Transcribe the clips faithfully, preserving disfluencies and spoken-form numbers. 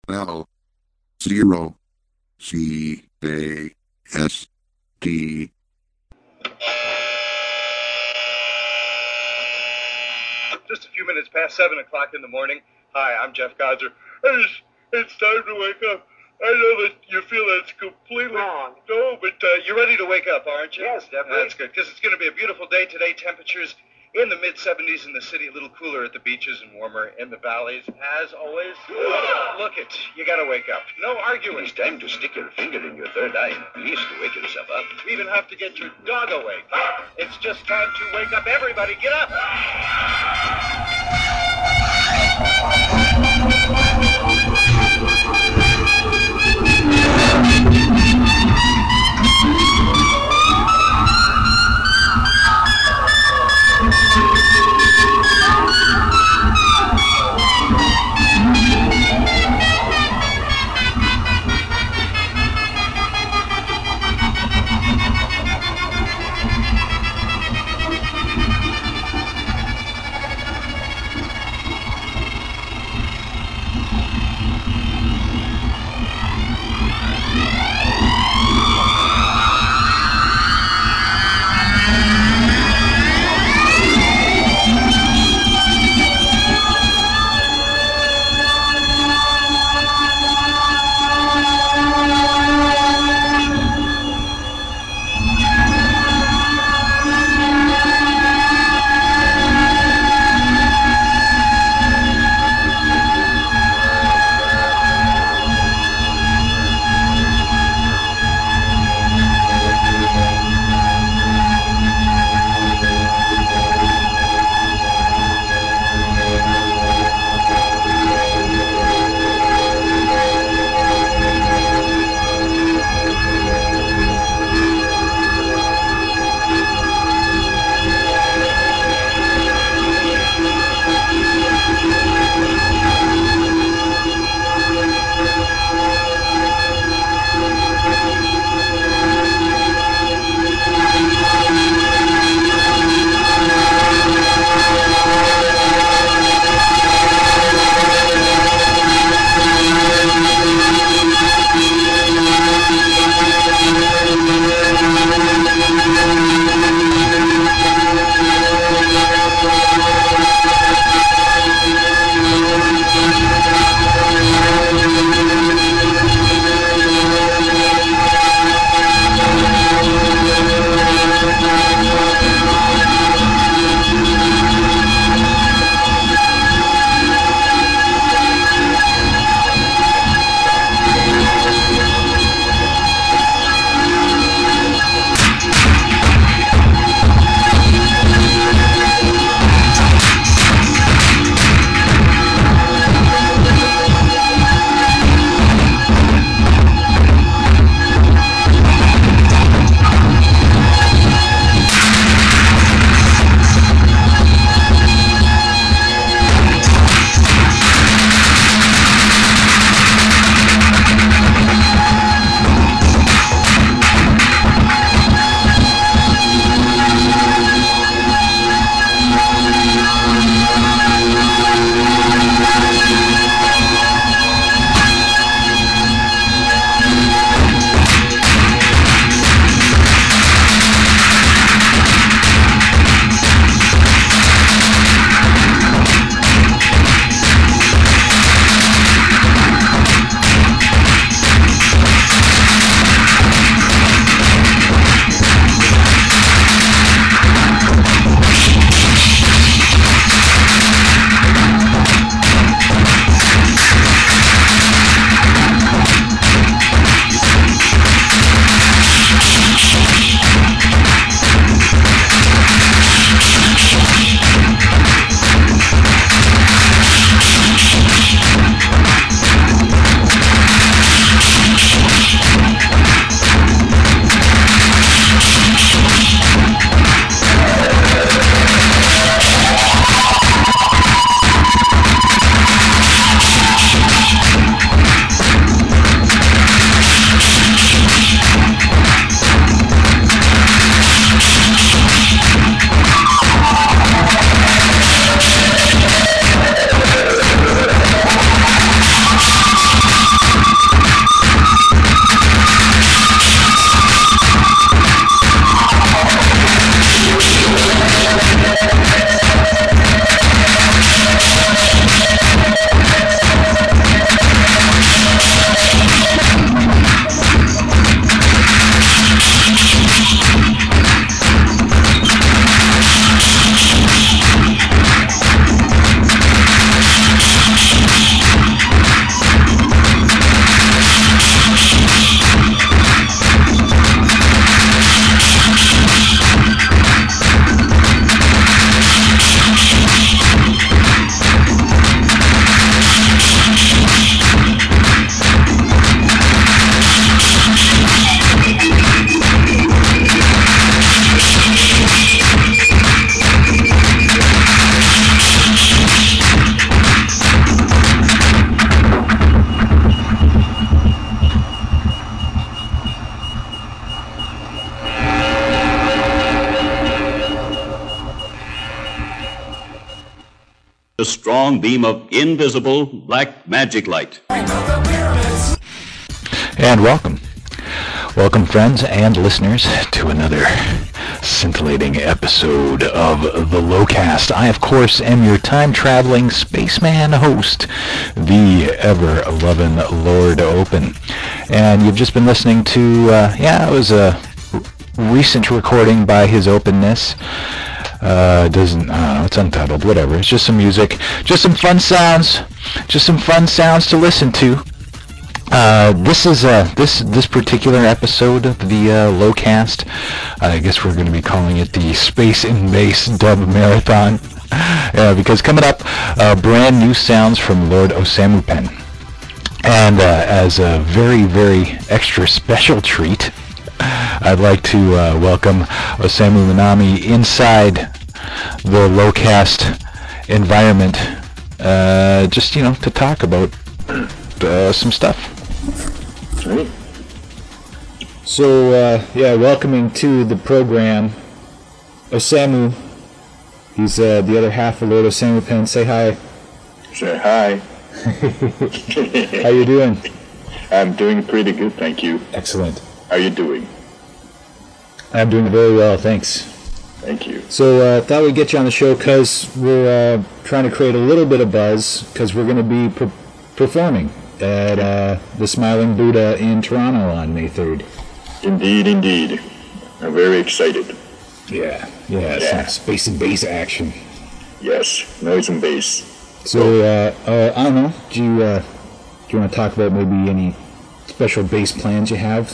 L zero C A S T. Just a few minutes past seven o'clock in the morning. Hi, I'm Jeff Godzer. It's, it's time to wake up. I know that you feel that's completely wrong. No, but uh, you're ready to wake up, aren't you? Yes, definitely. That's good, because it's going to be a beautiful day today. Temperatures in the mid seventies in the city, a little cooler at the beaches and warmer in the valleys. As always, look it, you got to wake up. No arguing. It's time to stick your finger in your third eye and please to wake yourself up. You even have to get your dog awake. It's just time to wake up. Everybody, get up! A strong beam of invisible black magic light. And welcome. Welcome, friends and listeners, to another scintillating episode of The Lowcast. I, of course, am your time-traveling spaceman host, the ever-loving Lord Open. And you've just been listening to, uh, yeah, it was a recent recording by His Openness. Uh, doesn't, I don't know, it's untitled, whatever. It's just some music, just some fun sounds, just some fun sounds to listen to. Uh, this is, uh, this, this particular episode of the, uh, Lowcast, I guess we're going to be calling it the Space in Base Dub Marathon, uh, because coming up, uh, brand new sounds from Lord Osamu Pen. And, uh, as a very, very extra special treat, I'd like to, uh, welcome Osamu Minami inside the Lowcast environment, uh, just, you know, to talk about, uh, some stuff. Right. So, uh, yeah, welcoming to the program, Osamu. He's uh, the other half of Lord Osamu Pen. Say hi. Say hi. How you doing? I'm doing pretty good, thank you. Excellent. How are you doing? I'm doing very well, thanks. Thank you. So, uh, thought we'd get you on the show because we're uh, trying to create a little bit of buzz because we're going to be per- performing at uh, the Smiling Buddha in Toronto on May third. Indeed, indeed. I'm very excited. Yeah, yeah, Yeah. some space and bass action. Yes, noise and bass. So, uh, uh, I don't know, do you, uh, do you want to talk about maybe any special bass plans you have?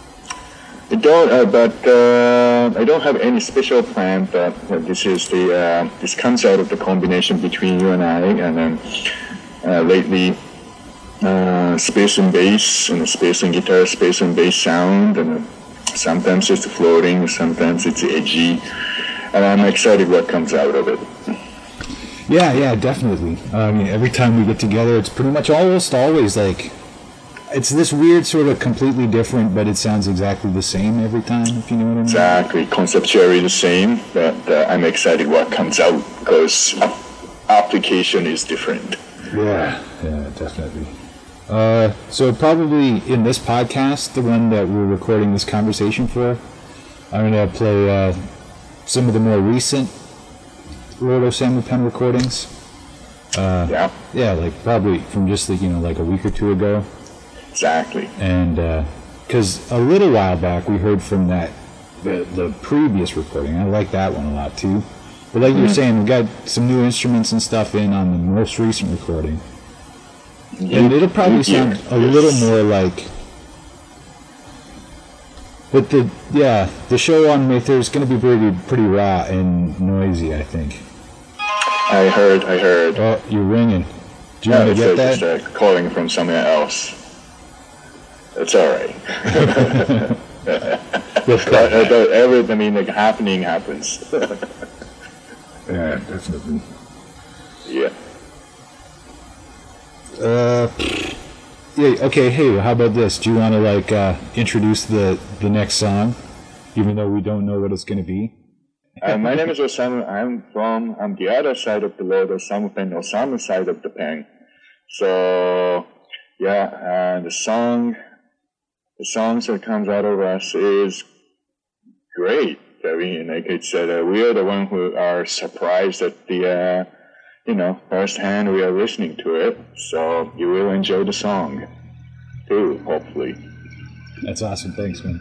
I don't, uh, but uh, I don't have any special plan, but uh, this is the, uh, this comes out of the combination between you and I, and then uh, lately, Uh, space and bass, and space and guitar, space and bass sound, and uh, sometimes it's floating, sometimes it's edgy, and I'm excited what comes out of it. Yeah, yeah, definitely. I mean, every time we get together, it's pretty much almost always like, it's this weird sort of completely different, but it sounds exactly the same every time, if you know what I mean. Exactly, conceptually the same, but uh, I'm excited what comes out, because application is different. Yeah, yeah, definitely. Uh, so probably in this podcast, the one that we're recording this conversation for, I'm going to play uh, some of the more recent Lord Osamu Pen recordings. Uh, Yeah, yeah, like probably from just like, you know, like a week or two ago. exactly. And because uh, a little while back we heard from that the the previous recording. I like that one a lot too. But like you were saying, we got some new instruments and stuff in on the most recent recording. And it'll probably sound a Yes. little more like, but the yeah, the show on May third is going to be pretty pretty raw and noisy, I think. I heard, I heard. Oh, you're ringing. Do you Uh, want to it's get uh, that? just uh, calling from somewhere else. It's all right. We'll But, cut uh, that. but every, I mean, like happening happens. Yeah, definitely. Yeah. Uh, yeah. Okay. Hey, how about this? Do you want to like uh, introduce the the next song, even though we don't know what it's going to be? Uh, my name is Osamu. I'm from I'm the other side of the Lord Osamu Pen, Osamu side of the pen. So yeah, uh, the song, the songs that comes out of us is great. I mean, like I said, uh, we are the one who are surprised at the, uh, you know, firsthand we are listening to it. So you will enjoy the song too, hopefully. That's awesome. Thanks, man.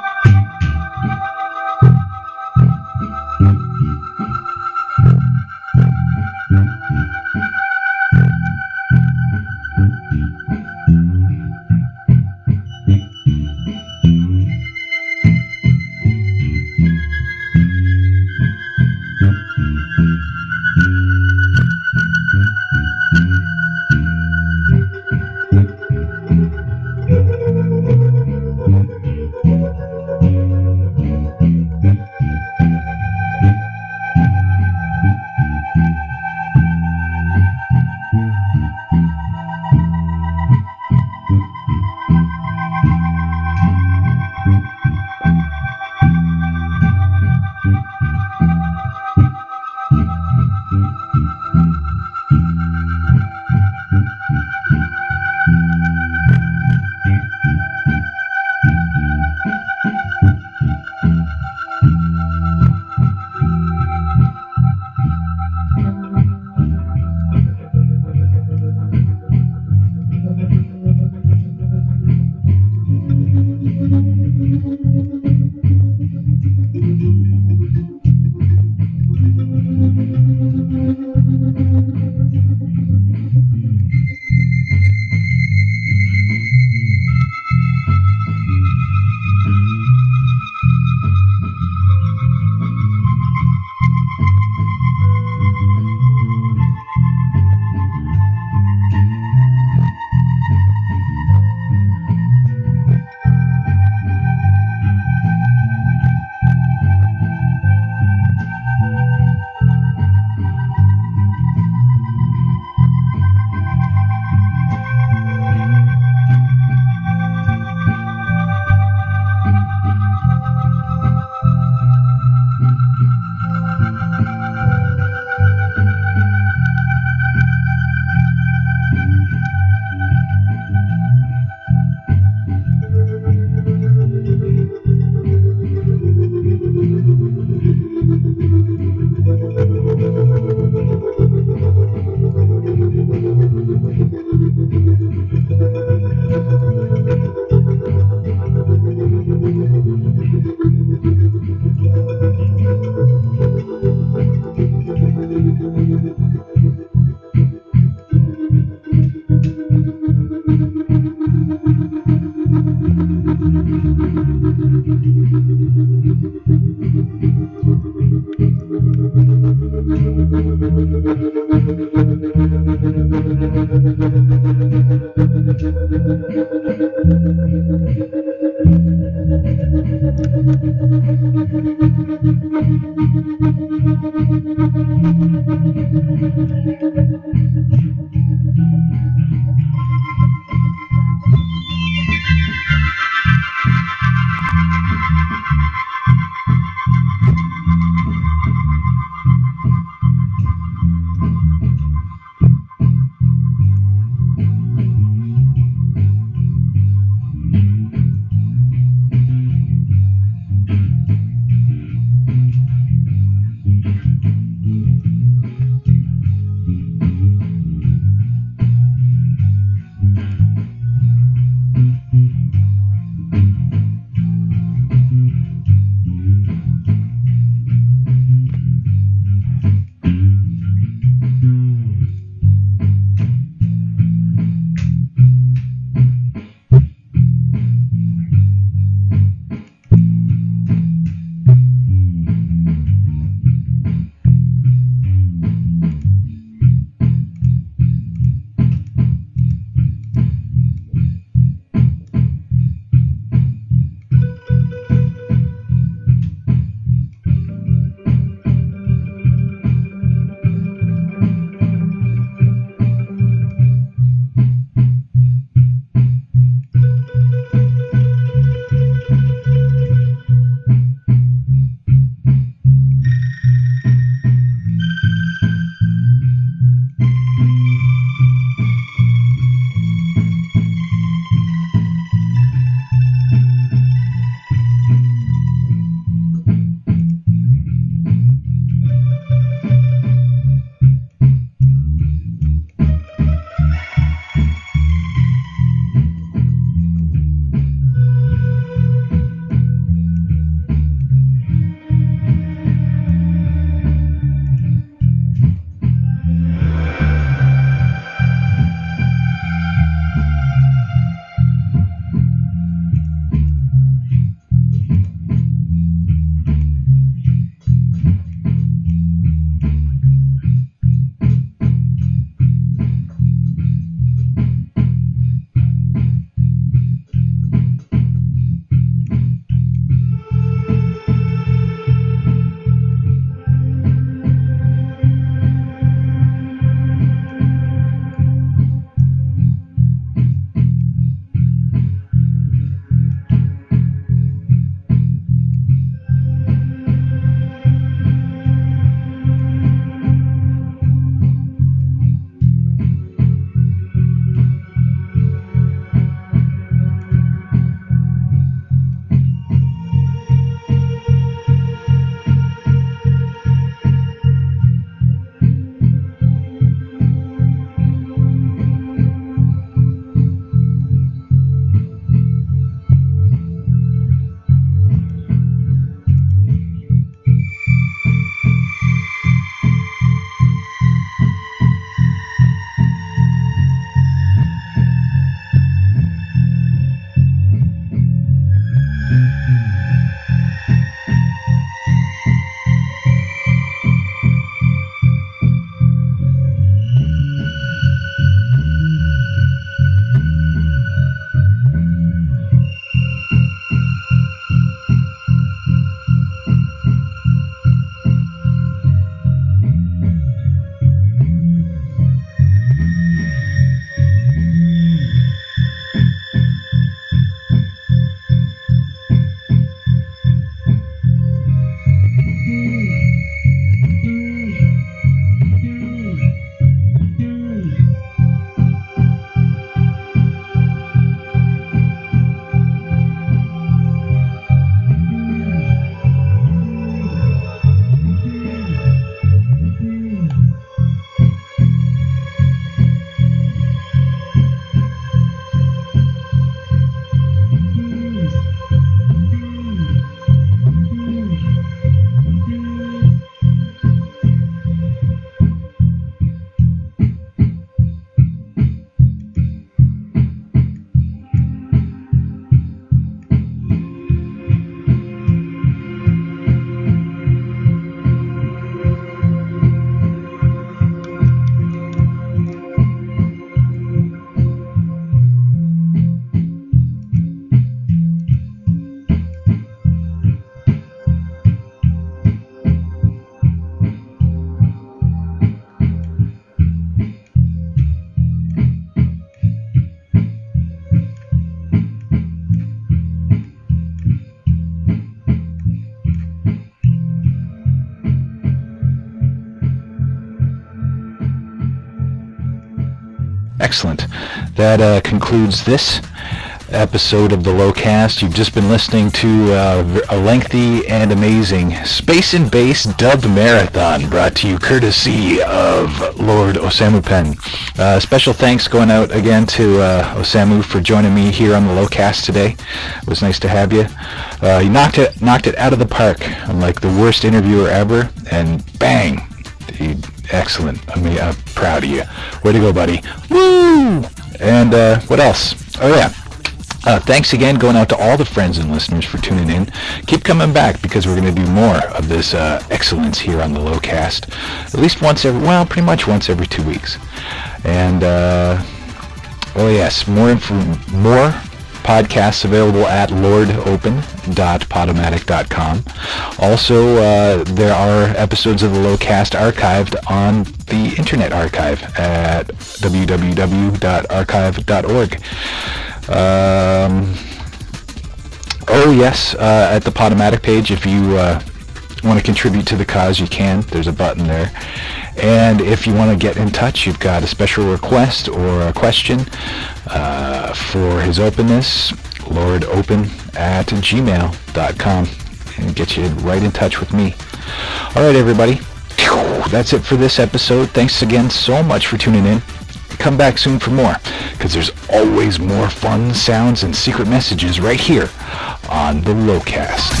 excellent. That uh, concludes this episode of the Lowcast. You've just been listening to uh, a lengthy and amazing Space and Bass dubbed marathon brought to you courtesy of Lord Osamu Pen. Uh, special thanks going out again to uh, Osamu for joining me here on the Lowcast today. It was nice to have you. Uh, you knocked it knocked it out of the park. I'm like the worst interviewer ever, and bang! You, excellent. I mean, I'm proud of you. Way to go, buddy. Woo! And uh, what else? Oh yeah. Uh, thanks again going out to all the friends and listeners for tuning in. Keep coming back because we're going to do more of this uh, excellence here on the Lowcast. At least once every, well, pretty much once every two weeks. And, uh, oh yes, more info, more podcasts available at lord open dot podomatic dot com. Also, uh, there are episodes of the Lowcast archived on the Internet Archive at w w w dot archive dot org. Um, oh yes, uh, at the Podomatic page, if you uh, want to contribute to the cause, you can. There's a button there. And if you want to get in touch, you've got a special request or a question uh, for his openness, lord open at gmail dot com, and get you right in touch with me. All right, everybody. That's it for this episode. Thanks again so much for tuning in. Come back soon for more, because there's always more fun sounds and secret messages right here on the Lowcast.